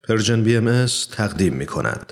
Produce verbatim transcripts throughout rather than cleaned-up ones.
پرژن بی ام اس تقدیم می کند.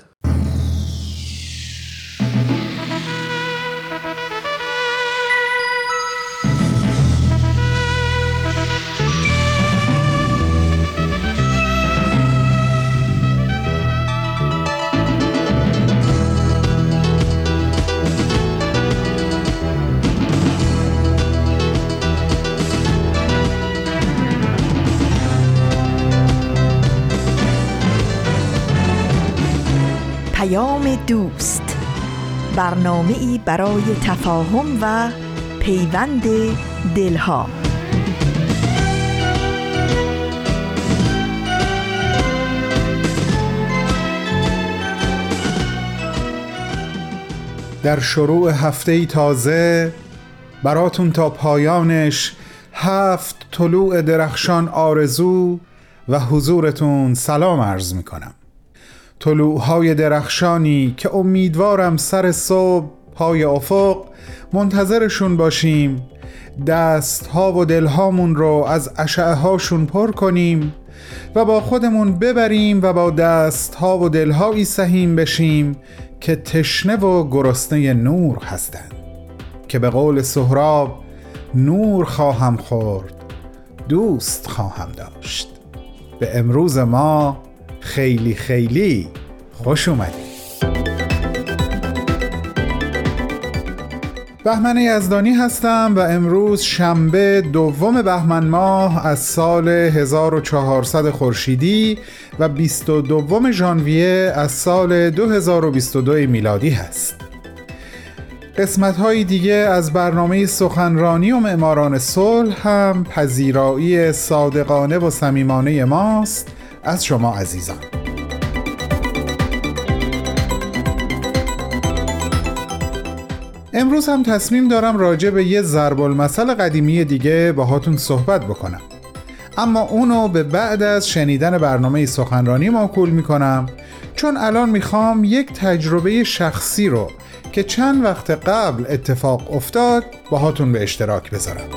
دوست، برنامه‌ای برای تفاهم و پیوند دلها. در شروع هفته تازه براتون تا پایانش هفت طلوع درخشان آرزو و حضورتون سلام عرض میکنم. طلوعهای درخشانی که امیدوارم سر صبح پای افق منتظرشون باشیم، دستها و دلهامون رو از اشعه هاشون پر کنیم و با خودمون ببریم و با دستها و دلهایی سهیم بشیم که تشنه و گرسنه نور هستند، که به قول سهراب نور خواهم خورد، دوست خواهم داشت. به امروز ما خیلی خیلی خوش اومدید. بهمن یزدانی هستم و امروز شنبه دوم بهمن ماه از سال هزار و چهارصد خورشیدی و بیست و دوم ژانویه از سال دو هزار و بیست و دو میلادی هست. قسمت‌های دیگه از برنامه سخنرانی و معماران صلح هم پذیرایی صادقانه و صمیمانه ماست از شما عزیزان. امروز هم تصمیم دارم راجع به یه ضرب المثل قدیمی دیگه باهاتون صحبت بکنم، اما اونو به بعد از شنیدن برنامه سخنرانی موکول میکنم، چون الان میخوام یک تجربه شخصی رو که چند وقت قبل اتفاق افتاد باهاتون به اشتراک بذارم.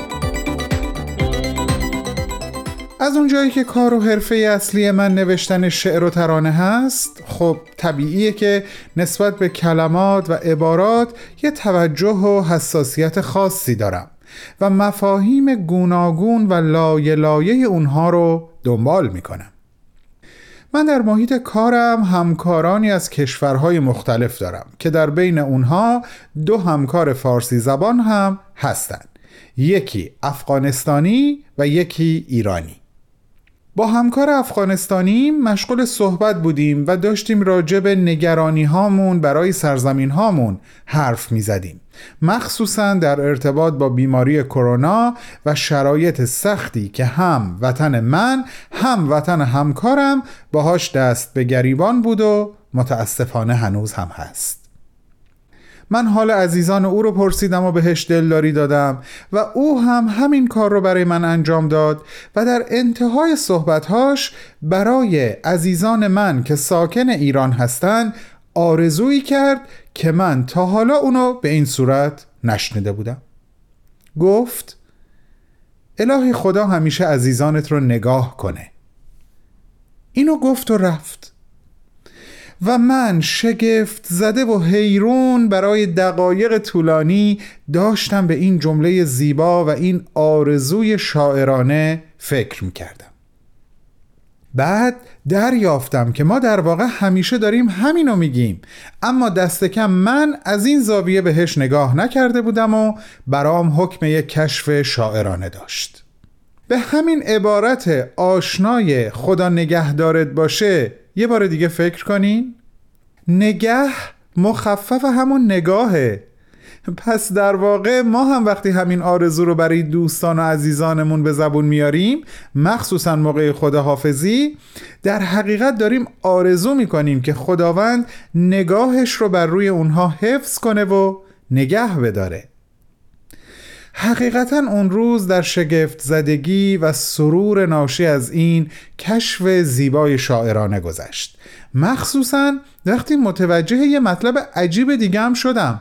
از اونجایی که کار و حرفه اصلی من نوشتن شعر و ترانه هست، خب طبیعیه که نسبت به کلمات و عبارات یه توجه و حساسیت خاصی دارم و مفاهیم گوناگون و لایه لایه اونها رو دنبال میکنم. من در محیط کارم همکارانی از کشورهای مختلف دارم که در بین اونها دو همکار فارسی زبان هم هستند، یکی افغانستانی و یکی ایرانی. با همکار افغانستانی مشغول صحبت بودیم و داشتیم راجع به نگرانی هامون برای سرزمین هامون حرف می زدیم، مخصوصاً در ارتباط با بیماری کرونا و شرایط سختی که هم وطن من هم وطن همکارم باهاش دست به گریبان بود و متاسفانه هنوز هم هست. من حال عزیزان او رو پرسیدم و بهش دلداری دادم و او هم همین کار رو برای من انجام داد و در انتهای صحبتهاش برای عزیزان من که ساکن ایران هستند آرزویی کرد که من تا حالا اونو به این صورت نشنیده بودم. گفت: الهی خدا همیشه عزیزانت رو نگاه کنه. اینو گفت و رفت و من شگفت زده و حیرون برای دقایق طولانی داشتم به این جمله زیبا و این آرزوی شاعرانه فکر میکردم. بعد دریافتم که ما در واقع همیشه داریم همینو میگیم، اما دست کم من از این زاویه بهش نگاه نکرده بودم و برام حکم یک کشف شاعرانه داشت. به همین عبارت آشنای خدا نگهدارت باشه یه بار دیگه فکر کنین. نگه مخفف همون نگاهه. پس در واقع ما هم وقتی همین آرزو رو برای دوستان و عزیزانمون به زبون میاریم، مخصوصا موقع خداحافظی، در حقیقت داریم آرزو میکنیم که خداوند نگاهش رو بر روی اونها حفظ کنه و نگه بداره. حقیقتا اون روز در شگفت زدگی و سرور ناشی از این کشف زیبای شاعرانه گذشت، مخصوصا وقتی متوجه یه مطلب عجیب دیگه هم شدم.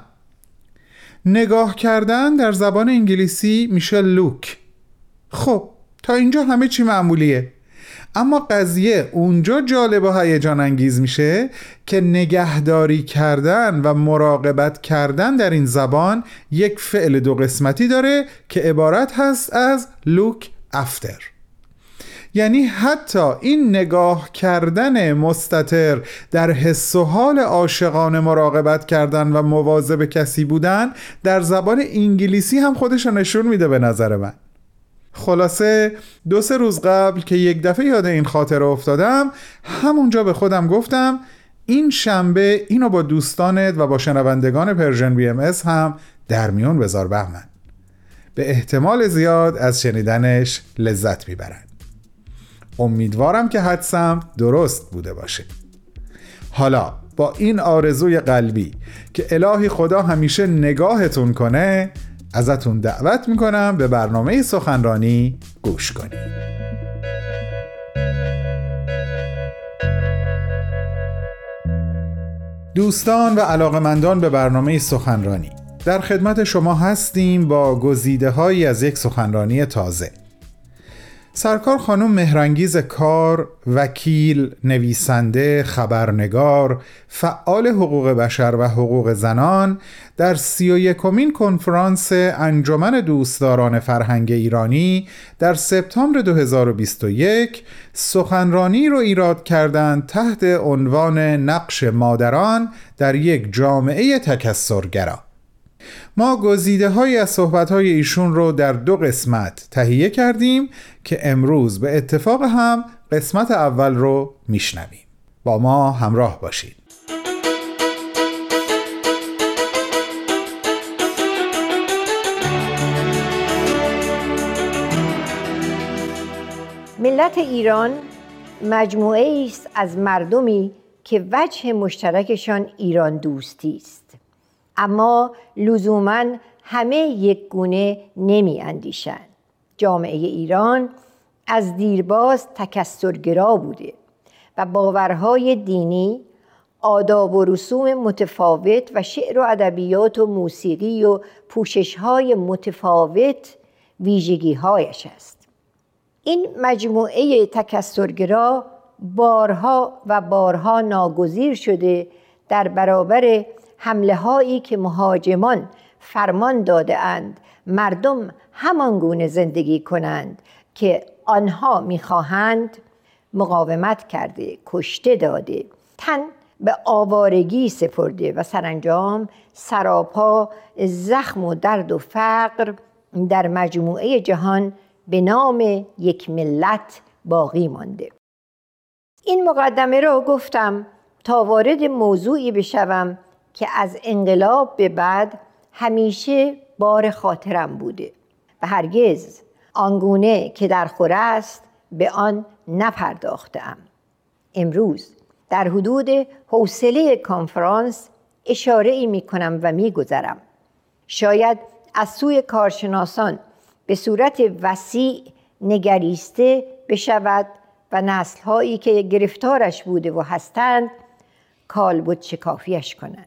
نگاه کردن در زبان انگلیسی میشه لوک. خب تا اینجا همه چی معمولیه، اما قضیه اونجا جالب و هیجان انگیز میشه که نگهداری کردن و مراقبت کردن در این زبان یک فعل دو قسمتی داره که عبارت هست از look after. یعنی حتی این نگاه کردن مستتر در حس و حال عاشقانه مراقبت کردن و مواظب کسی بودن در زبان انگلیسی هم خودش نشون میده به نظر من. خلاصه دو سه روز قبل که یک دفعه یاد این خاطره افتادم، همونجا به خودم گفتم این شنبه اینو با دوستانت و با شنوندگان پرژن بی ام اس هم در میون بذار بهمن. به احتمال زیاد از شنیدنش لذت میبرند. امیدوارم که حدسم درست بوده باشه. حالا با این آرزوی قلبی که الهی خدا همیشه نگاهتون کنه، ازتون دعوت میکنم به برنامه سخنرانی گوش کنید. دوستان و علاقمندان به برنامه سخنرانی، در خدمت شما هستیم با گزیده هایی از یک سخنرانی تازه. سرکار خانم مهرانگیز کار، وکیل، نویسنده، خبرنگار، فعال حقوق بشر و حقوق زنان در سی و یکمین کنفرانس انجمن دوستداران فرهنگ ایرانی در سپتامبر دو هزار و بیست و یک سخنرانی رو ایراد کردند تحت عنوان نقش مادران در یک جامعه تکثرگرا. ما گزیده های از صحبت های ایشون رو در دو قسمت تهیه کردیم که امروز به اتفاق هم قسمت اول رو میشنویم. با ما همراه باشید. ملت ایران مجموعه است از مردمی که وجه مشترکشان ایران دوستی است، اما لزوماً همه یک گونه نمی اندیشند. جامعه ایران از دیرباز تکثرگرا بوده و باورهای دینی، آداب و رسوم متفاوت و شعر و ادبیات و موسیقی و پوشش‌های متفاوت ویژگی‌هایش است. این مجموعه تکثرگرا بارها و بارها ناگزیر شده در برابر حمله هایی که مهاجمان فرمان داده اند مردم همان گونه زندگی کنند که آنها میخواهند، مقاومت کرده، کشته داده، تن به آوارگی سپرده و سرانجام سراپا زخم و درد و فقر در مجموعه جهان به نام یک ملت باقی مانده. این مقدمه را گفتم تا وارد موضوعی بشوم که از انقلاب به بعد همیشه بار خاطرم بوده و هرگز آنگونه که در خور است به آن نپرداختم. امروز در حدود حوصله کنفرانس اشاره ای می کنم و می گذرم. شاید از سوی کارشناسان به صورت وسیع نگریسته بشود و نسل‌هایی که گرفتارش بوده و هستند کالبد شکافیش کنند.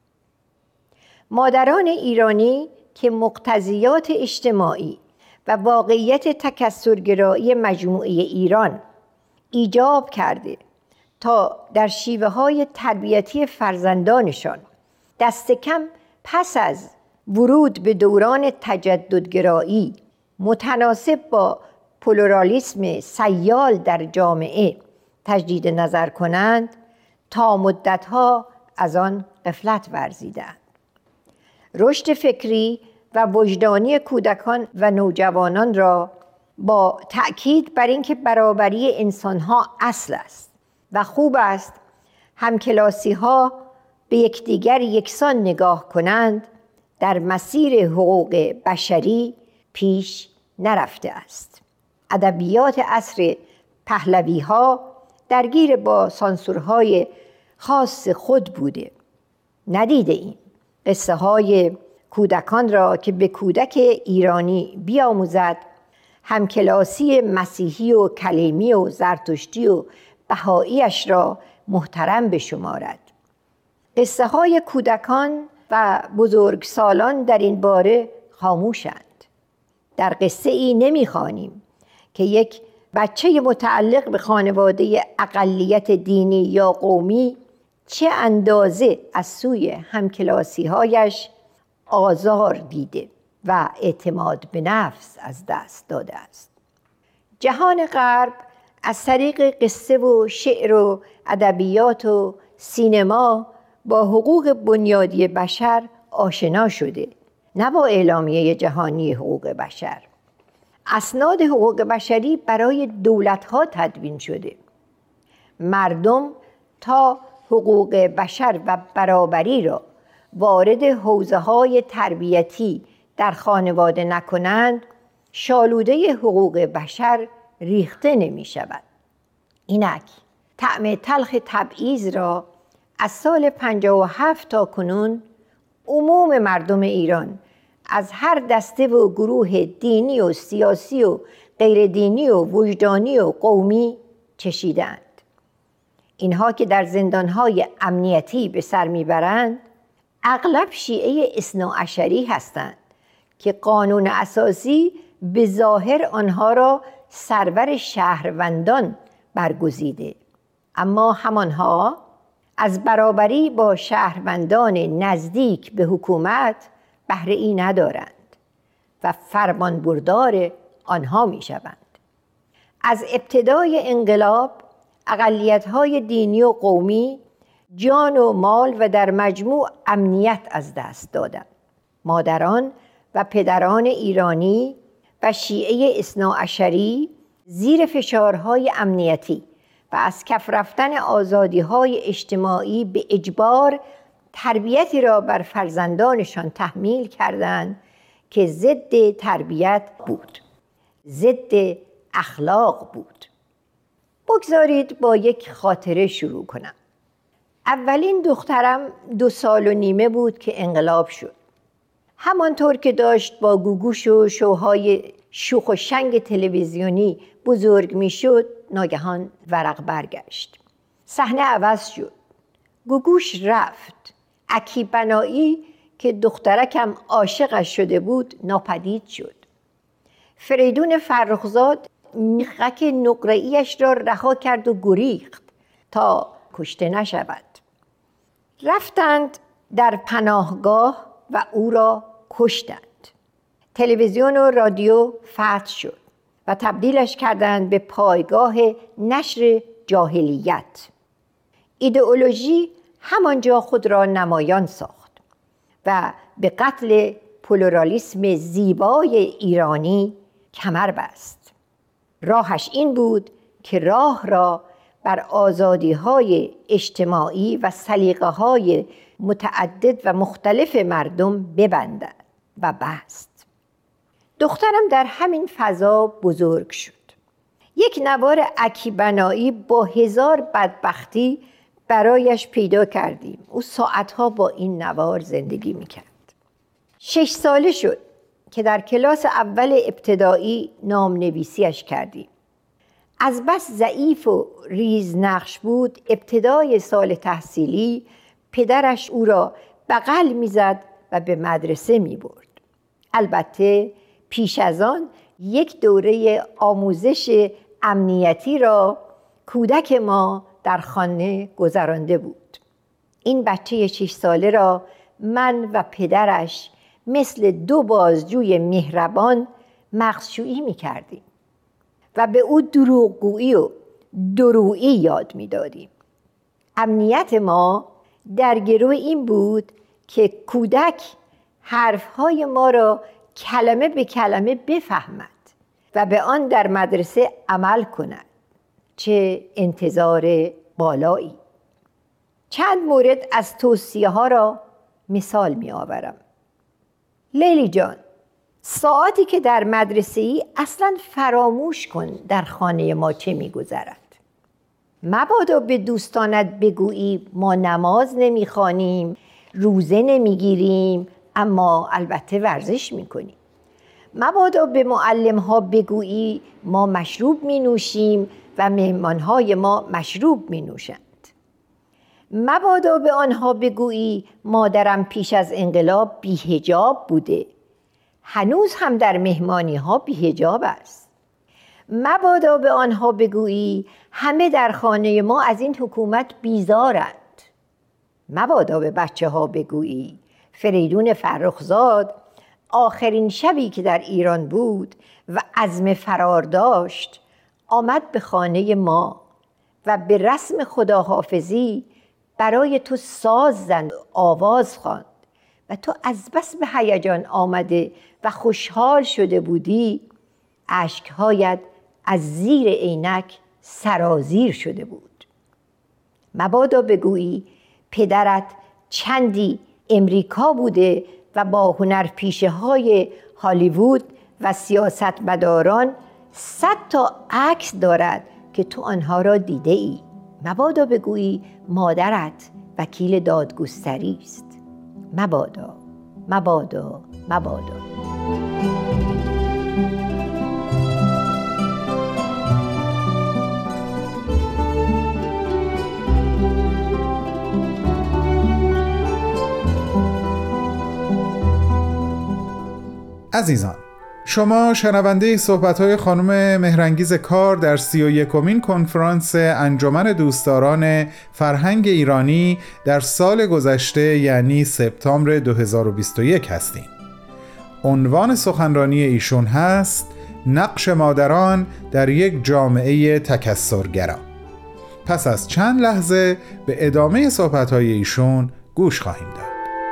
مادران ایرانی که مقتضیات اجتماعی و واقعیت تکثرگرایی مجموعه ایران ایجاب کرده تا در شیوه های تربیتی فرزندانشان دست کم پس از ورود به دوران تجددگرایی متناسب با پلورالیسم سیال در جامعه تجدید نظر کنند، تا مدتها از آن غفلت ورزیدند. رشد فکری و وجدانی کودکان و نوجوانان را با تأکید بر اینکه برابری انسانها اصل است و خوب است همکلاسی‌ها به یکدیگر یکسان نگاه کنند، در مسیر حقوق بشری پیش نرفته است. ادبیات عصر پهلوی‌ها درگیر با سانسورهای خاص خود بوده. ندیده ایم قصه های کودکان را که به کودک ایرانی بیاموزد همکلاسی مسیحی و کلیمی و زرتشتی و بهاییش را محترم بشمارد. قصه های کودکان و بزرگسالان در این باره خاموشند. در قصه ای نمی‌خوانیم که یک بچه متعلق به خانواده اقلیت دینی یا قومی چه اندازه از سوی همکلاسی‌هایش آزار دیده و اعتماد به نفس از دست داده است. جهان غرب از طریق قصه و شعر و ادبیات و سینما با حقوق بنیادی بشر آشنا شده، نه با اعلامیه جهانی حقوق بشر. اسناد حقوق بشری برای دولت‌ها تدوین شده. مردم تا حقوق بشر و برابری را وارد حوزه‌های تربیتی در خانواده نکنند، شالوده حقوق بشر ریخته نمی شود. اینک طعم تلخ تبعیض را از سال پنجاه و هفت تا کنون عموم مردم ایران از هر دسته و گروه دینی و سیاسی و غیر دینی و وجدانی و قومی چشیدند. اینها که در زندانهای امنیتی به سر میبرند اغلب شیعه اثناعشری هستند که قانون اساسی به ظاهر آنها را سرور شهروندان برگزیده، اما همانها از برابری با شهروندان نزدیک به حکومت بهره ای ندارند و فرمانبردار آنها می شوند. از ابتدای انقلاب اقلیت‌های دینی و قومی جان و مال و در مجموع امنیت از دست دادند. مادران و پدران ایرانی و شیعه اثناعشری زیر فشارهای امنیتی و از کف رفتن آزادی‌های اجتماعی به اجبار تربیتی را بر فرزندانشان تحمیل کردند که ضد تربیت بود، ضد اخلاق بود. بگذارید با یک خاطره شروع کنم. اولین دخترم دو سال و نیمه بود که انقلاب شد. همانطور که داشت با گوگوش و شوهای شوخ و شنگ تلویزیونی بزرگ می شد، ناگهان ورق برگشت. صحنه عوض شد. گوگوش رفت. اکی بنایی که دخترکم عاشقش شده بود ناپدید شد. فریدون فرخزاد میخک نقره‌ایش را رها کرد و گریخت تا کشته نشود. رفتند در پناهگاه و او را کشتند. تلویزیون و رادیو فتح شد و تبدیلش کردند به پایگاه نشر جاهلیت. ایدئولوژی همانجا خود را نمایان ساخت و به قتل پلورالیسم زیبای ایرانی کمر بست. راهش این بود که راه را بر آزادی‌های اجتماعی و سلیقه‌های متعدد و مختلف مردم ببندد و بست. دخترم در همین فضا بزرگ شد. یک نوار اکی بنایی با هزار بدبختی برایش پیدا کردیم. او ساعتها با این نوار زندگی میکرد. شش ساله شد که در کلاس اول ابتدایی نام نویسیش کردیم. از بس ضعیف و ریز نقش بود، ابتدای سال تحصیلی پدرش او را بغل میزد و به مدرسه میبرد. البته پیش از آن یک دوره آموزش امنیتی را کودک ما در خانه گذرانده بود. این بچه شش ساله را من و پدرش مثل دو بازجوی مهربان مغزشویی می‌کردیم و به او دروغگویی و درویی یاد می‌دادیم. امنیت ما در گرو این بود که کودک حرفهای ما را کلمه به کلمه بفهمد و به آن در مدرسه عمل کند. چه انتظار بالایی! چند مورد از توصیه ها را مثال می آورم. لیلی جان، ساعتی که در مدرسه ای اصلا فراموش کن در خانه ما چه می گذرد. مبادا به دوستانت بگویی ما نماز نمی خوانیم، روزه نمی گیریم، اما البته ورزش می کنیم. مبادا به معلم ها بگویی ما مشروب می نوشیم و مهمان های ما مشروب می نوشند. مبادا به آنها بگویی مادرم پیش از انقلاب بی حجاب بوده، هنوز هم در مهمانی ها بی حجاب است. مبادا به آنها بگویی همه در خانه ما از این حکومت بیزارند. مبادا به بچه ها بگویی فریدون فرخزاد آخرین شبی که در ایران بود و عزم فرار داشت آمد به خانه ما و به رسم خداحافظی برای تو ساز زند و آواز خواند و تو از بس به هیجان آمده و خوشحال شده بودی اشکهایت از زیر عینک سرازیر شده بود. مبادا بگویی پدرت چندی امریکا بوده و با هنرپیشه های هالیوود و سیاستمداران صد تا عکس دارد که تو آنها را دیده ای. مبادا بگویی مادرت وکیل دادگستری است. مبادا مبادا مبادا. عزیزان، شما شنونده صحبت‌های خانم مهرانگیز کار در سی و یکمین کنفرانس انجمن دوستداران فرهنگ ایرانی در سال گذشته یعنی سپتامبر دو هزار و بیست و یک هستیم. عنوان سخنرانی ایشون هست نقش مادران در یک جامعه تکثرگرا. پس از چند لحظه به ادامه صحبت‌های ایشون گوش خواهیم داد.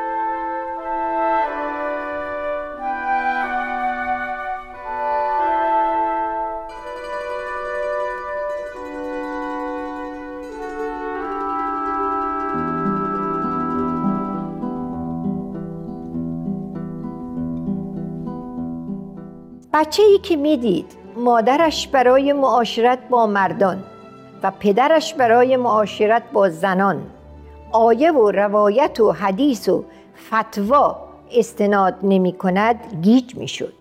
بچه‌ای که میدید مادرش برای معاشرت با مردان و پدرش برای معاشرت با زنان آیه و روایت و حدیث و فتوا استناد نمی کند گیج می شد.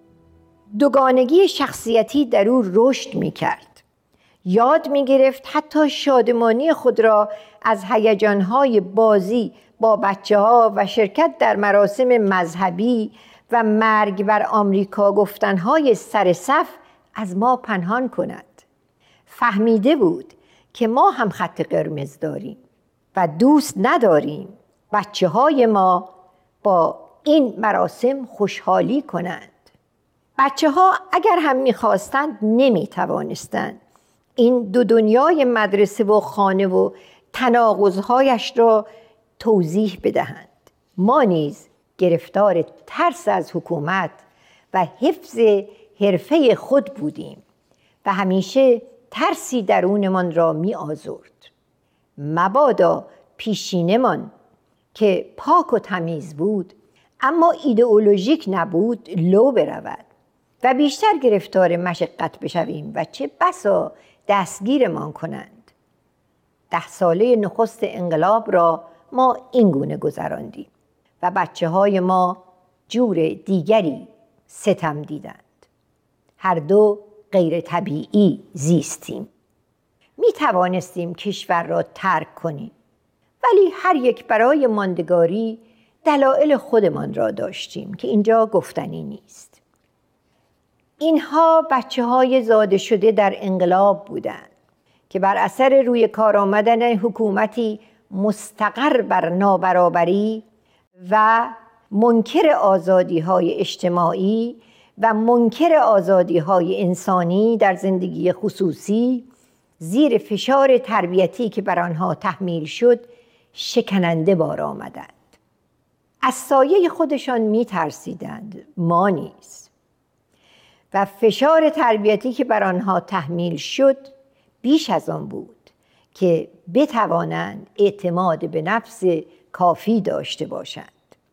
دوگانگی شخصیتی در او رشد می کرد. یاد می گرفت حتی شادمانی خود را از هیجانهای بازی با بچه ها و شرکت در مراسم مذهبی و مرگ بر آمریکا گفتنهای سر صف از ما پنهان کند. فهمیده بود که ما هم خط قرمز داریم و دوست نداریم بچه های ما با این مراسم خوشحالی کنند. بچه ها اگر هم میخواستند نمیتوانستند این دو دنیای مدرسه و خانه و تناقضهایش را توضیح بدهند. ما نیز گرفتار ترس از حکومت و حفظ حرفه خود بودیم و همیشه ترسی درونمان را می آزرد. مبادا پیشینمان که پاک و تمیز بود اما ایدئولوژیک نبود لو برود و بیشتر گرفتار مشقت بشویم و چه بسا دستگیرمان کنند. ده ساله نخست انقلاب را ما این گونه گذراندیم و بچه های ما جور دیگری ستم دیدند. هر دو غیر طبیعی زیستیم. می توانستیم کشور را ترک کنیم ولی هر یک برای ماندگاری دلایل خودمان را داشتیم که اینجا گفتنی نیست. اینها بچه های زاده شده در انقلاب بودند که بر اثر روی کار آمدن حکومتی مستقر بر نابرابری و منکر آزادی‌های اجتماعی و منکر آزادی‌های انسانی در زندگی خصوصی زیر فشار تربیتی که بر آنها تحمیل شد شکننده بار آمدند. از سایه خودشان می‌ترسیدند، ما نیز. و فشار تربیتی که بر آنها تحمیل شد بیش از آن بود که بتوانند اعتماد به نفس کافی داشته باشند.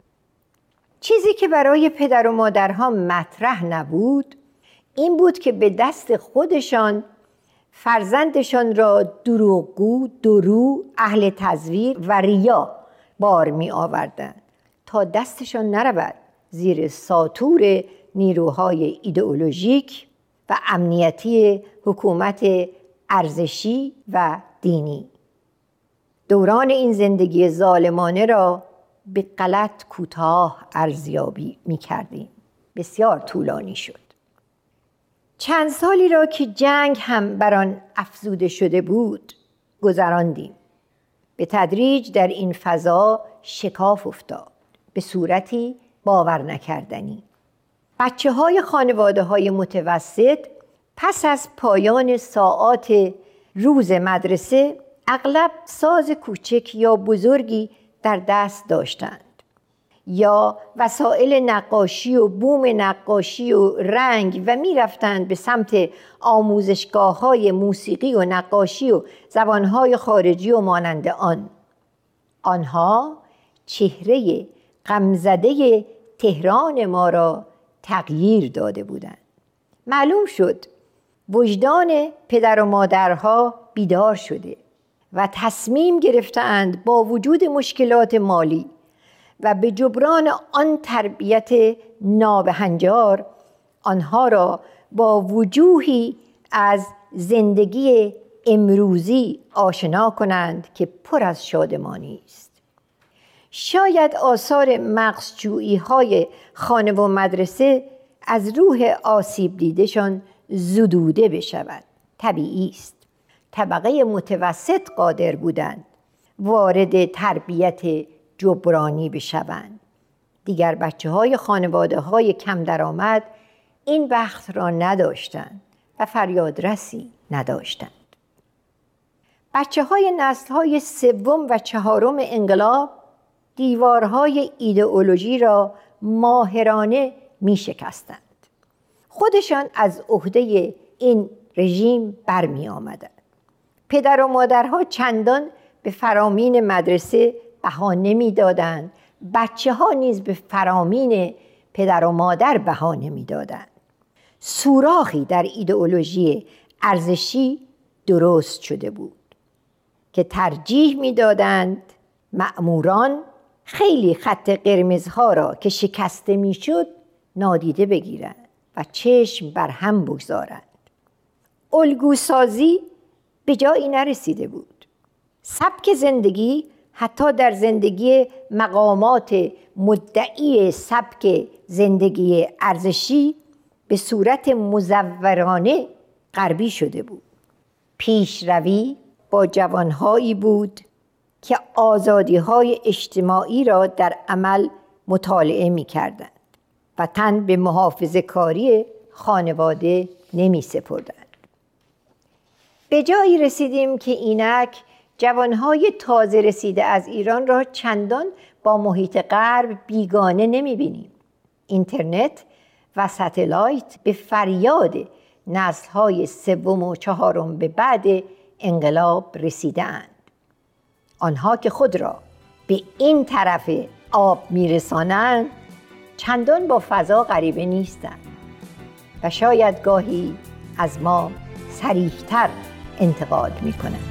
چیزی که برای پدر و مادرها مطرح نبود این بود که به دست خودشان فرزندشان را دروغگو، درو، اهل تزویر و ریا بار می آوردند تا دستشان نرود زیر ساطور نیروهای ایدئولوژیک و امنیتی حکومت ارزشی و دینی. دوران این زندگی ظالمانه را به غلط کوتاه ارزیابی می کردیم. بسیار طولانی شد. چند سالی را که جنگ هم بر آن افزوده شده بود گذراندیم. به تدریج در این فضا شکاف افتاد به صورتی باور نکردنی. بچه های خانواده های متوسط پس از پایان ساعات روز مدرسه اغلب ساز کوچک یا بزرگی در دست داشتند یا وسایل نقاشی و بوم نقاشی و رنگ و می رفتند به سمت آموزشگاه های موسیقی و نقاشی و زبانهای خارجی و مانند آن. آنها چهره غمزده تهران ما را تغییر داده بودند. معلوم شد وجدان پدر و مادرها بیدار شده و تصمیم گرفتند با وجود مشکلات مالی و به جبران آن تربیت نابهنجار آنها را با وجوهی از زندگی امروزی آشنا کنند که پر از شادمانی است. شاید آثار مغزجویی های خانه و مدرسه از روح آسیب دیدشان زدوده بشود. طبیعی است. طبقه متوسط قادر بودند وارد تربیت جبرانی بشوند. دیگر بچه های خانواده های کم درآمد این بخت را نداشتند و فریادرسی نداشتند. بچه های نسل های سوم و چهارم انقلاب دیوارهای ایدئولوژی را ماهرانه می شکستند. خودشان از عهده این رژیم برمی آمدند. پدر و مادرها چندان به فرامین مدرسه بها نمی دادند. بچه ها نیز به فرامین پدر و مادر بها نمی دادند. سوراخی در ایدئولوژی ارزشی درست شده بود که ترجیح می دادند مأموران خیلی خط قرمزها را که شکسته می شد نادیده بگیرند و چشم بر هم بگذارند. الگوسازی به جایی نرسیده بود. سبک زندگی حتی در زندگی مقامات مدعی سبک زندگی ارزشی به صورت مزورانه غربی شده بود. پیشروی با جوانهایی بود که آزادی‌های اجتماعی را در عمل مطالعه می‌کردند و تن به محافظه‌کاری خانواده نمی‌سپردند. به جایی رسیدیم که اینک جوانهای تازه رسیده از ایران را چندان با محیط غرب بیگانه نمی‌بینیم. اینترنت و ستلایت به فریاد نسل‌های سوم و چهارم به بعد انقلاب رسیده‌اند. آنها که خود را به این طرف آب می‌رسانند چندان با فضا غریبه نیستند و شاید گاهی از ما صریح‌تر انتقاد می‌کنند.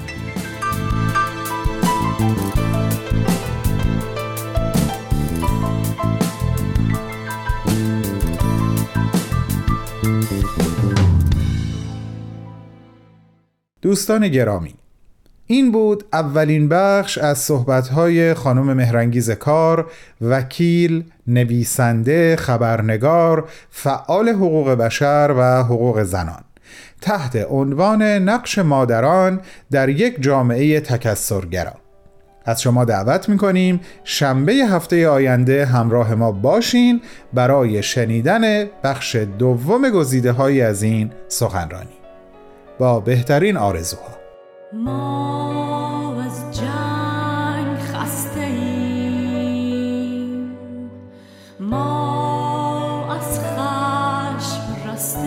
دوستان گرامی، این بود اولین بخش از صحبت‌های خانم مهرانگیز کار، وکیل، نویسنده، خبرنگار، فعال حقوق بشر و حقوق زنان تحت عنوان نقش مادران در یک جامعه تکثرگرا. از شما دعوت می‌کنیم شنبه هفته آینده همراه ما باشین برای شنیدن بخش دوم گزیده‌هایی از این سخنرانی. با بهترین آرزوها. ما از جنگ خسته ایم، ما از خشم رسته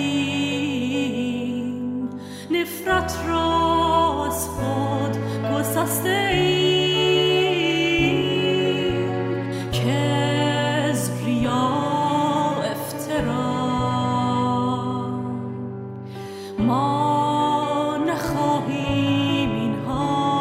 ایم، نفرت را از خود گسسته ایم، کذب، ریا، افترا. ما نخواهیم اینها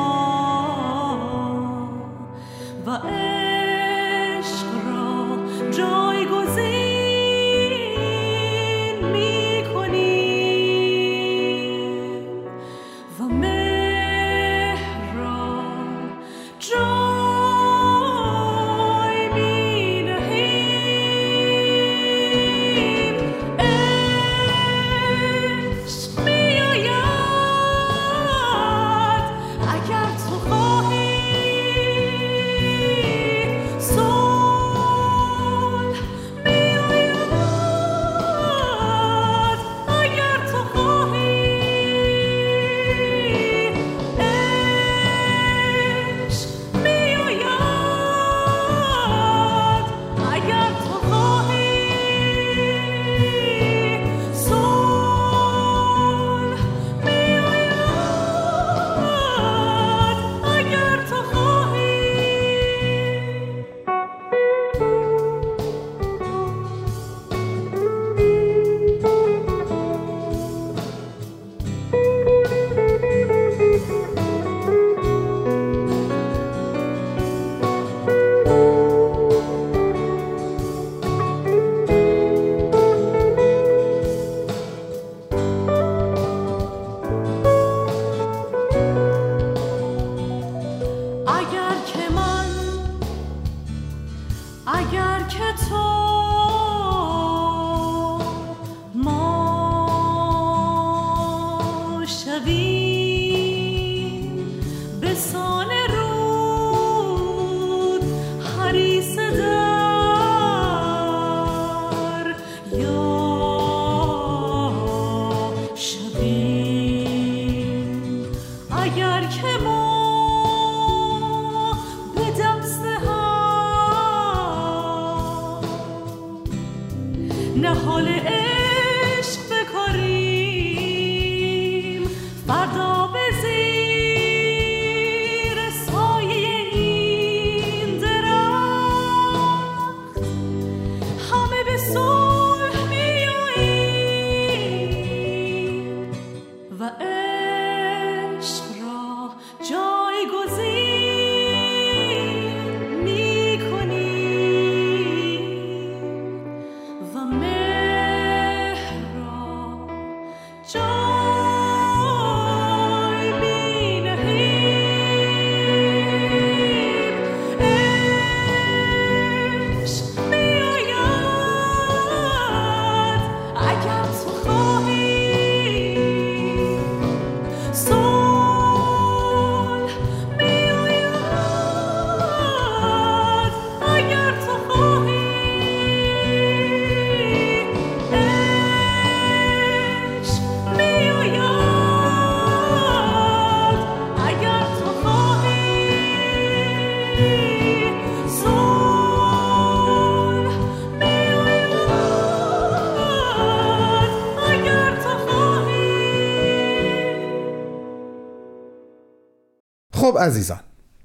خب عزیزان،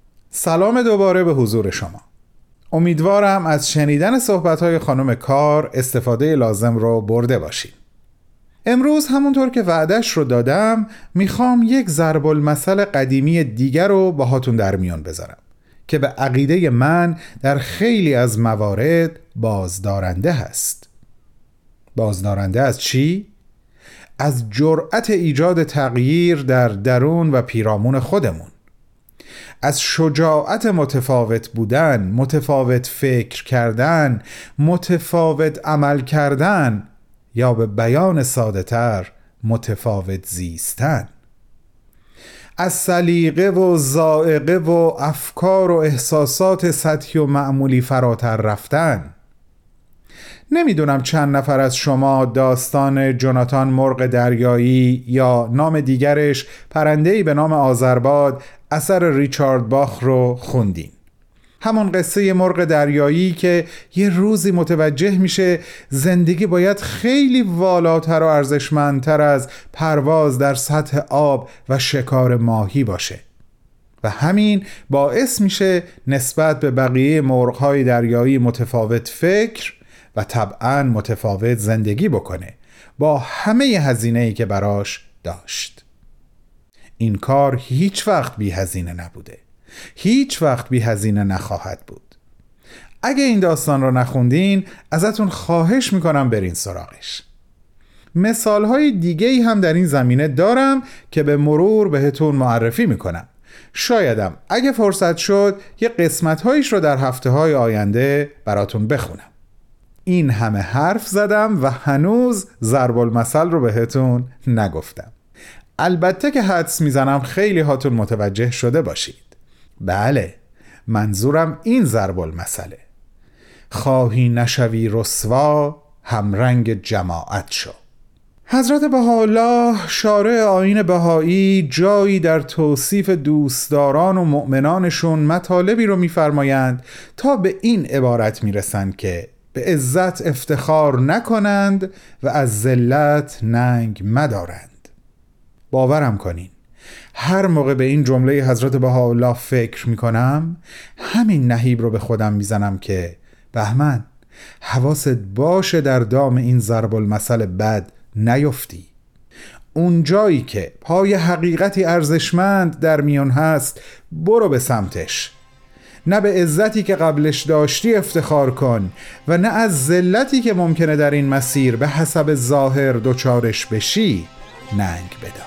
سلام دوباره به حضور شما. امیدوارم از شنیدن صحبت‌های خانم کار استفاده لازم رو برده باشید. امروز همونطور که وعدش رو دادم میخوام یک ضرب المثل قدیمی دیگر رو باهاتون در میان بذارم که به عقیده من در خیلی از موارد بازدارنده هست. بازدارنده از چی؟ از جرأت ایجاد تغییر در درون و پیرامون خودمون، از شجاعت متفاوت بودن، متفاوت فکر کردن، متفاوت عمل کردن، یا به بیان ساده تر متفاوت زیستن، از سلیقه و ذائقه و افکار و احساسات سطحی و معمولی فراتر رفتن. نمیدونم چند نفر از شما داستان جوناتان مرغ دریایی یا نام دیگرش پرنده‌ای به نام آذرباد اثر ریچارد باخ رو خوندین. همون قصه مرغ دریایی که یه روزی متوجه میشه زندگی باید خیلی والاتر و ارزشمندتر از پرواز در سطح آب و شکار ماهی باشه و همین باعث میشه نسبت به بقیه مرغ‌های دریایی متفاوت فکر و طبعاً متفاوت زندگی بکنه با همه هزینه‌ای که براش داشت. این کار هیچ وقت بی هزینه نبوده، هیچ وقت بی هزینه نخواهد بود. اگه این داستان رو نخوندین ازتون خواهش میکنم برین سراغش. مثالهای دیگه‌ای هم در این زمینه دارم که به مرور بهتون معرفی میکنم. شایدم اگه فرصت شد یه قسمت‌هایش رو در هفته‌های آینده براتون بخونم. این همه حرف زدم و هنوز ضرب المثل رو بهتون نگفتم. البته که حدس میزنم خیلی هاتون متوجه شده باشید. بله، منظورم این ضرب المثله: خواهی نشوی رسوا همرنگ جماعت شو. حضرت بهاءالله شارع آیین بهایی جایی در توصیف دوستداران و مؤمنانشون مطالبی رو میفرمایند تا به این عبارت میرسند که به عزت افتخار نکنند و از ذلت ننگ مدارند. باورم کنین هر موقع به این جمله حضرت بهاءالله فکر میکنم همین نهیب رو به خودم میزنم که بهمن، حواست باشه در دام این ضرب المثل بد نیفتی. اون جایی که پای حقیقتی ارزشمند در میان هست برو به سمتش. نه به عزتی که قبلش داشتی افتخار کن و نه از ذلتی که ممکنه در این مسیر به حسب ظاهر دچارش بشی ننگ بدار.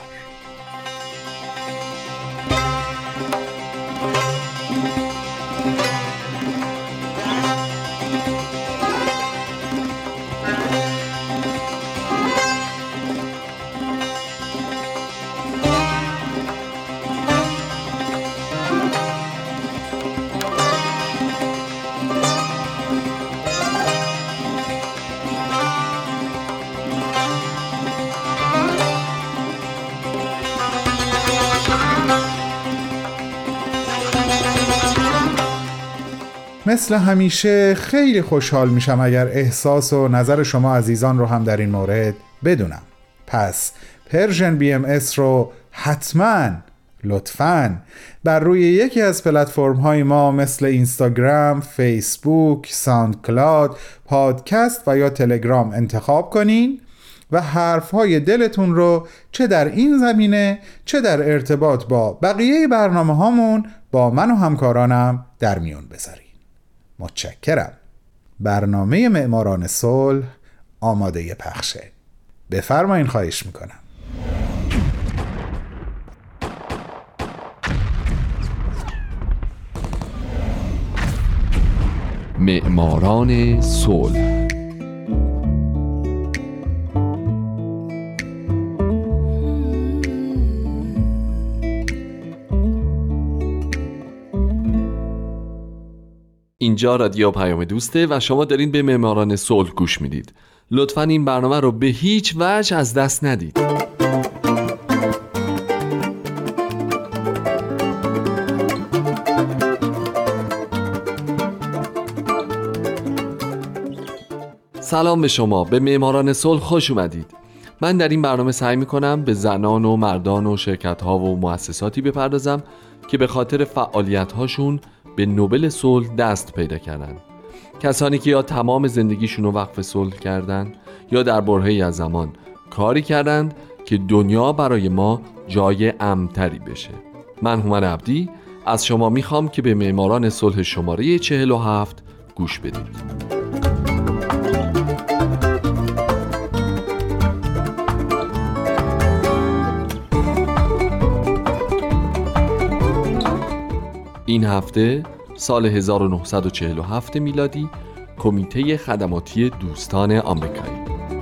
مثل همیشه خیلی خوشحال میشم اگر احساس و نظر شما عزیزان رو هم در این مورد بدونم. پس پرژن بی ام اس رو حتما لطفاً بر روی یکی از پلتفرم های ما مثل اینستاگرام، فیسبوک، ساوند کلاود، پادکست و یا تلگرام انتخاب کنین و حرف های دلتون رو چه در این زمینه چه در ارتباط با بقیه برنامه هامون با من و همکارانم در میون بذارین. متشکرم. برنامه معماران صلح آماده پخشه. بفرمایین، خواهش میکنم. معماران صلح. اینجا رادیو پیام دوسته و شما دارین به معماران صلح گوش میدید. لطفاً این برنامه رو به هیچ وجه از دست ندید. سلام به شما، به معماران صلح خوش اومدید. من در این برنامه سعی میکنم به زنان و مردان و شرکت‌ها و مؤسساتی بپردازم که به خاطر فعالیت‌هاشون به نوبل صلح دست پیدا کردن. کسانی که یا تمام زندگیشون رو وقف صلح کردن یا در برهه‌ای از زمان کاری کردند که دنیا برای ما جای امن‌تری بشه. من هومن عبدی از شما میخوام که به معماران صلح شماره چهل و هفت گوش بدید. این هفته سال هزار و نهصد و چهل و هفت میلادی کمیته خدماتی دوستان آمریکایی.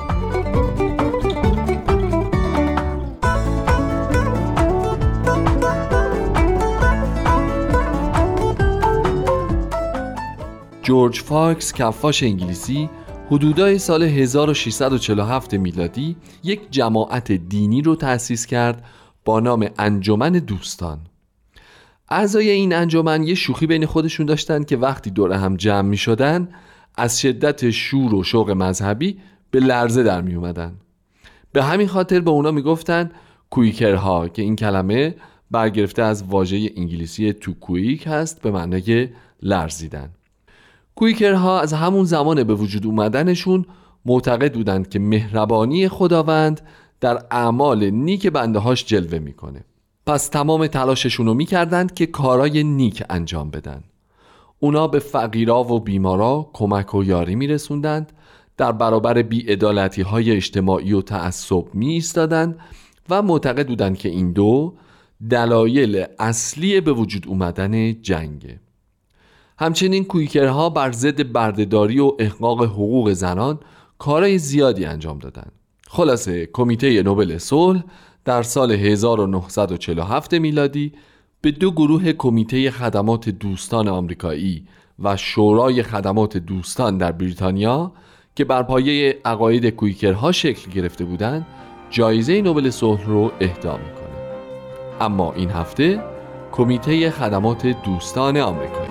جورج فاکس، کفاش انگلیسی، حدودای سال هزار و ششصد و چهل و هفت میلادی یک جماعت دینی رو تأسیس کرد با نام انجمن دوستان. اعضای این انجمن یه شوخی بین خودشون داشتن که وقتی دور هم جمع می شدن از شدت شور و شوق مذهبی به لرزه در می اومدن. به همین خاطر به اونا می گفتن کویکرها که این کلمه برگرفته از واژه انگلیسی تو کویک هست به معنای لرزیدن. کویکرها از همون زمان به وجود اومدنشون معتقد بودند که مهربانی خداوند در اعمال نیک بنده‌هاش جلوه میکنه. پس تمام تلاششون رو میکردند که کارای نیک انجام بدن. اونا به فقیرا و بیمارا کمک و یاری میرسوندند، در برابر بی‌عدالتی های اجتماعی و تعصب می ایستادند و معتقد بودند که این دو دلایل اصلی به وجود اومدن جنگه. همچنین کویکرها بر ضد بردهداری و احقاق حقوق زنان کارهای زیادی انجام دادند. خلاصه کمیته نوبل صلح در سال هزار و نهصد و چهل و هفت میلادی به دو گروه کمیته خدمات دوستان آمریکایی و شورای خدمات دوستان در بریتانیا که بر پایه عقاید کویکرها شکل گرفته بودند جایزه نوبل صلح رو اهدا میکنه. اما این هفته کمیته خدمات دوستان آمریکایی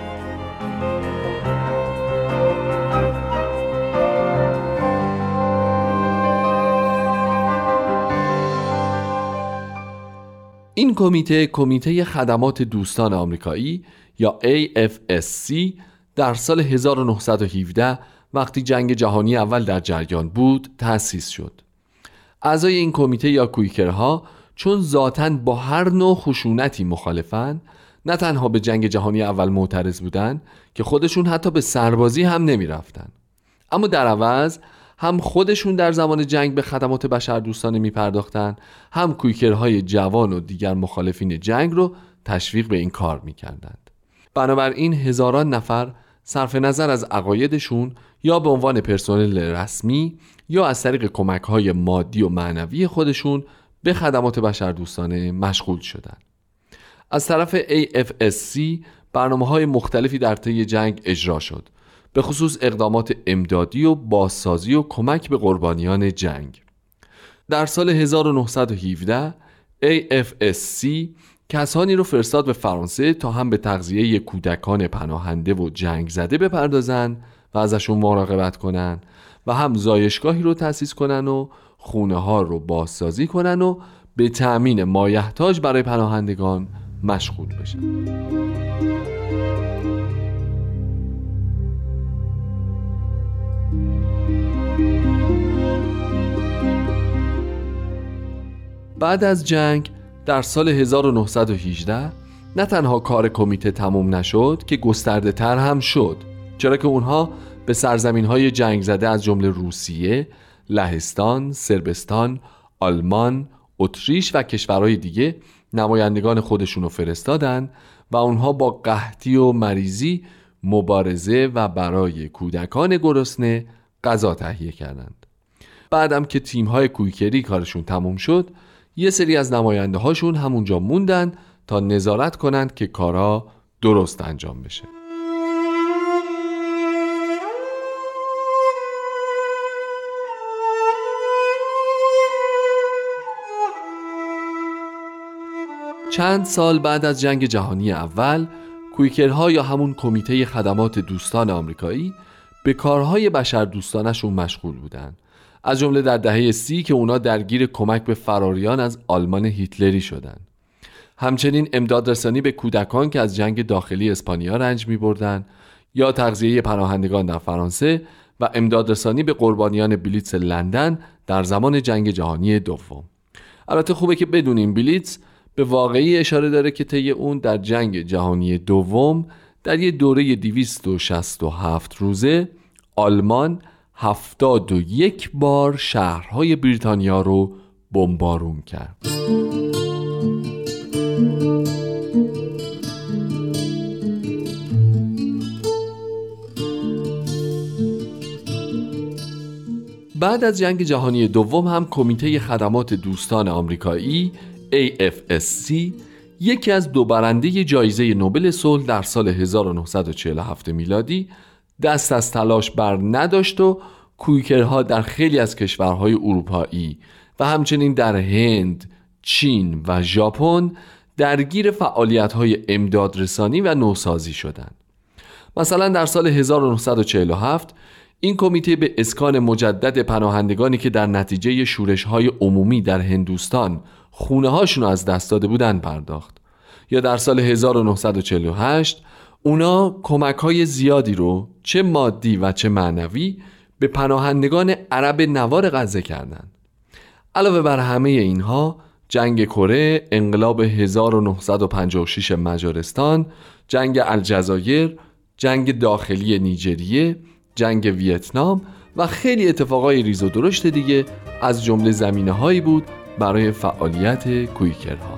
این کمیته کمیته خدمات دوستان آمریکایی یا ای اف اس سی در سال هزار و نهصد و هفده وقتی جنگ جهانی اول در جریان بود تأسیس شد. اعضای این کمیته یا کویکرها چون ذاتاً با هر نوع خشونتی مخالفن، نه تنها به جنگ جهانی اول معترض بودن که خودشون حتی به سربازی هم نمی رفتن، اما در عوض هم خودشون در زمان جنگ به خدمات بشردوستانه می پرداختن، هم کویکرهای جوان و دیگر مخالفین جنگ رو تشویق به این کار می کردند. بنابراین هزاران نفر صرف نظر از عقایدشون یا به عنوان پرسنل رسمی یا از طریق کمک‌های مادی و معنوی خودشون به خدمات بشردوستانه مشغول شدند. از طرف ای اف اس سی برنامه‌های مختلفی در طی جنگ اجرا شد، به خصوص اقدامات امدادی و بازسازی و کمک به قربانیان جنگ. در سال هزار و نهصد و هفده ای اف اس سی کسانی رو فرستاد به فرانسه تا هم به تغذیه کودکان پناهنده و جنگ زده بپردازن و ازشون مراقبت کنن و هم زایشگاهی رو تأسیس کنن و خونه ها رو بازسازی کنن و به تأمین مایحتاج برای پناهندگان مشغول بشن. بعد از جنگ در سال هزار و نهصد و هجده نه تنها کار کمیته تموم نشد که گسترده تر هم شد، چرا که اونها به سرزمین های جنگ زده از جمله روسیه، لهستان، صربستان، آلمان، اتریش و کشورهای دیگه نمایندگان خودشونو فرستادن و اونها با قحطی و مریضی مبارزه و برای کودکان گرسنه غذا تهیه کردند. بعدم که تیم‌های کویکری کارشون تموم شد، یه سری از نماینده هاشون همونجا موندن تا نظارت کنند که کارا درست انجام بشه. چند سال بعد از جنگ جهانی اول، کویکرها یا همون کمیته خدمات دوستان آمریکایی به کارهای بشردوستانشون مشغول بودن، از جمله در دهه سی که اونا درگیر کمک به فراریان از آلمان هیتلری شدن. همچنین امدادرسانی به کودکان که از جنگ داخلی اسپانیا رنج می بردن یا تغذیه پناهندگان در فرانسه و امدادرسانی به قربانیان بلیتز لندن در زمان جنگ جهانی دوم. البته خوبه که بدونیم بلیتز به واقعی اشاره داره که طی اون در جنگ جهانی دوم در یه دوره دویست و شصت و هفت روزه آلمان هفتاد و یک بار شهرهای بریتانیا رو بمبارون کرد. بعد از جنگ جهانی دوم هم کمیته خدمات دوستان آمریکایی ای اف اس سی یکی از دو برنده جایزه نوبل صلح در سال هزار و نهصد و چهل و هفت میلادی دست از تلاش بر نداشت و کویکرها در خیلی از کشورهای اروپایی و همچنین در هند، چین و ژاپن درگیر فعالیت‌های امدادرسانی و نوسازی شدند. مثلا در سال هزار و نهصد و چهل و هفت این کمیته به اسکان مجدد پناهندگانی که در نتیجه شورش‌های عمومی در هندوستان خونه‌هاشون از دست داده بودن پرداخت. یا در سال هزار و نهصد و چهل و هشت اونا کمک‌های زیادی رو چه مادی و چه معنوی به پناهندگان عرب نوار غزه کردند. علاوه بر همه اینها جنگ کره، انقلاب هزار و نهصد و پنجاه و شش مجارستان، جنگ الجزایر، جنگ داخلی نیجریه، جنگ ویتنام و خیلی اتفاقای ریز و درشت دیگه از جمله زمینه‌هایی بود برای فعالیت کویکرها.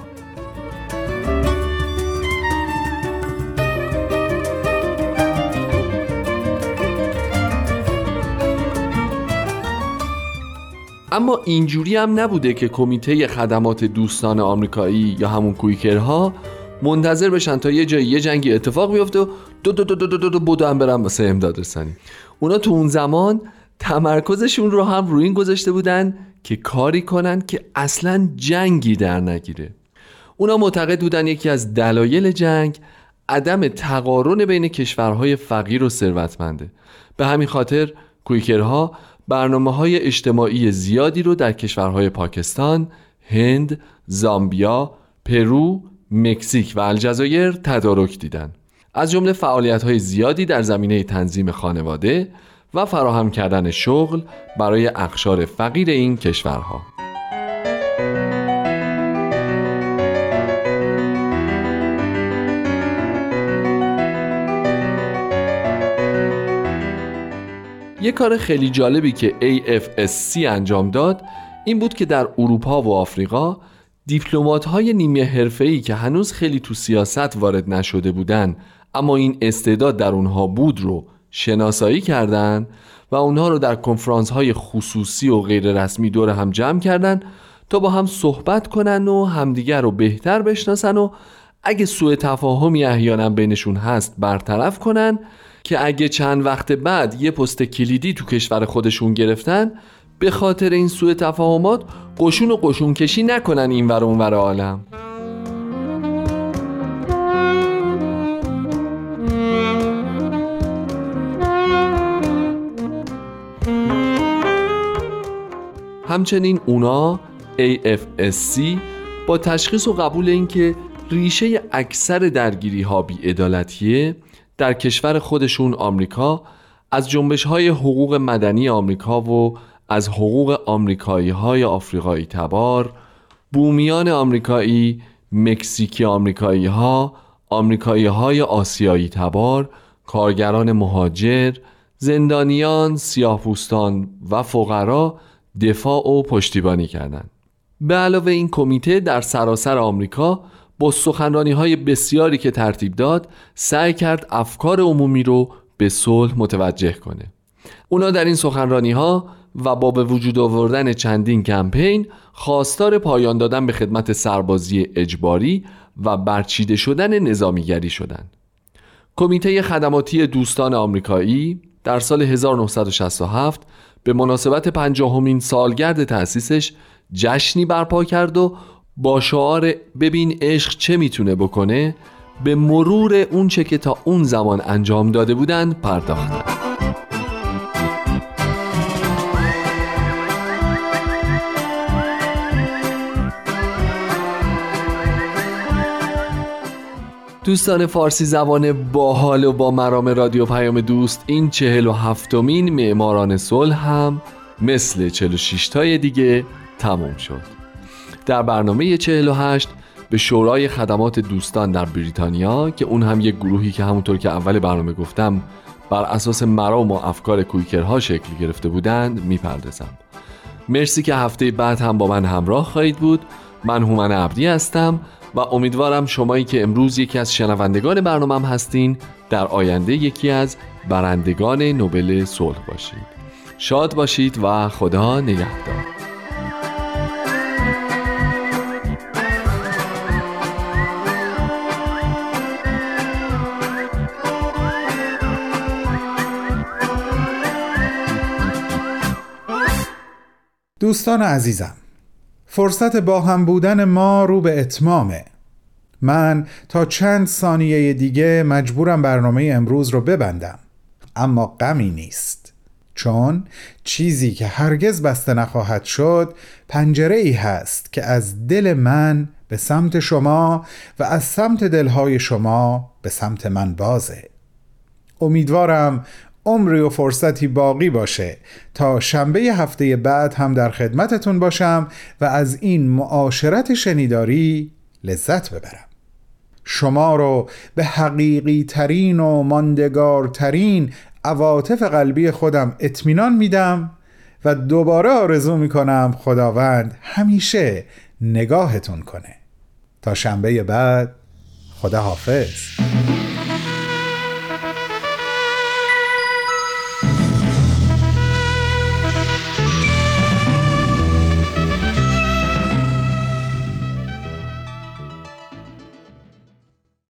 اما اینجوری هم نبوده که کمیته خدمات دوستان آمریکایی یا همون کویکرها منتظر بشن تا یه جایی یه جنگی اتفاق بیفته و دو دو دو دو دو, دو, دو بدو هم برن واسه امداد رسانی. اونا تو اون زمان تمرکزشون رو هم روی این گذاشته بودن که کاری کنن که اصلاً جنگی در نگیره. اونا معتقد بودن یکی از دلایل جنگ عدم تقارن بین کشورهای فقیر و ثروتمنده. به همین خاطر کویکرها برنامه‌های اجتماعی زیادی رو در کشورهای پاکستان، هند، زامبیا، پرو، مکزیک و الجزایر تدارک دیدن. از جمله فعالیت‌های زیادی در زمینه تنظیم خانواده و فراهم کردن شغل برای اقشار فقیر این کشورها. یک کار خیلی جالبی که ای اف اس سی انجام داد این بود که در اروپا و آفریقا دیپلمات‌های نیمه حرفه‌ای که هنوز خیلی تو سیاست وارد نشده بودن اما این استعداد در اونها بود رو شناسایی کردن و اونها رو در کنفرانس‌های خصوصی و غیر رسمی دور هم جمع کردن تا با هم صحبت کنن و همدیگر رو بهتر بشناسن و اگه سوء تفاهمی احیانا بینشون هست برطرف کنن که اگه چند وقت بعد یه پست کلیدی تو کشور خودشون گرفتن به خاطر این سوء تفاهمات قشون و قشون کشی نکنن این ور اون ور عالم. همچنین اونا ای اف اس سی با تشخیص و قبول این که ریشه اکثر درگیری ها بی‌عدالتیه در کشور خودشون آمریکا از جنبش‌های حقوق مدنی آمریکا و از حقوق آمریکایی‌های آفریقایی تبار، بومیان آمریکایی، مکزیکی آمریکایی‌ها، آمریکایی‌های آسیایی تبار، کارگران مهاجر، زندانیان، سیاه‌پوستان و فقرا دفاع و پشتیبانی کردند. به علاوه این کمیته در سراسر آمریکا با سخنرانی‌های بسیاری که ترتیب داد سعی کرد افکار عمومی رو به صلح متوجه کنه. اونا در این سخنرانی‌ها و با به وجود آوردن چندین کمپین خواستار پایان دادن به خدمت سربازی اجباری و برچیده شدن نظامیگری شدند. کمیته خدماتی دوستان آمریکایی در سال هزار و نهصد و شصت و هفت به مناسبت پنجاهمین سالگرد تأسیسش جشنی برپا کرد و با شعار ببین عشق چه میتونه بکنه به مرور اون چه که تا اون زمان انجام داده بودند پرداختند. دوستان فارسی زبان باحال و با مرام رادیو پیام دوست، این چهل و هفتمین معماران صلح هم مثل چهل و شش تای دیگه تموم شد. در برنامه چهل و هشت به شورای خدمات دوستان در بریتانیا که اون هم یک گروهی که همونطور که اول برنامه گفتم بر اساس مرام و افکار کویکرها شکل گرفته بودند میپردازم. مرسی که هفته بعد هم با من همراه خواهید بود. من هومن عبدی هستم و امیدوارم شمایی که امروز یکی از شنوندگان برنامه‌ام هستین در آینده یکی از برندگان نوبل صلح باشید. شاد باشید و خدا نگهدار. دوستان عزیزم، فرصت با هم بودن ما رو به اتمامه. من تا چند ثانیه دیگه مجبورم برنامه امروز رو ببندم، اما غمی نیست، چون چیزی که هرگز بسته نخواهد شد پنجره ای هست که از دل من به سمت شما و از سمت دلهای شما به سمت من بازه. امیدوارم عمری و فرصتی باقی باشه تا شنبه هفته بعد هم در خدمتتون باشم و از این معاشرت شنیداری لذت ببرم. شما رو به حقیقی ترین و ماندگارترین عواطف قلبی خودم اطمینان میدم و دوباره آرزو میکنم خداوند همیشه نگاهتون کنه. تا شنبه بعد، خدا حافظ.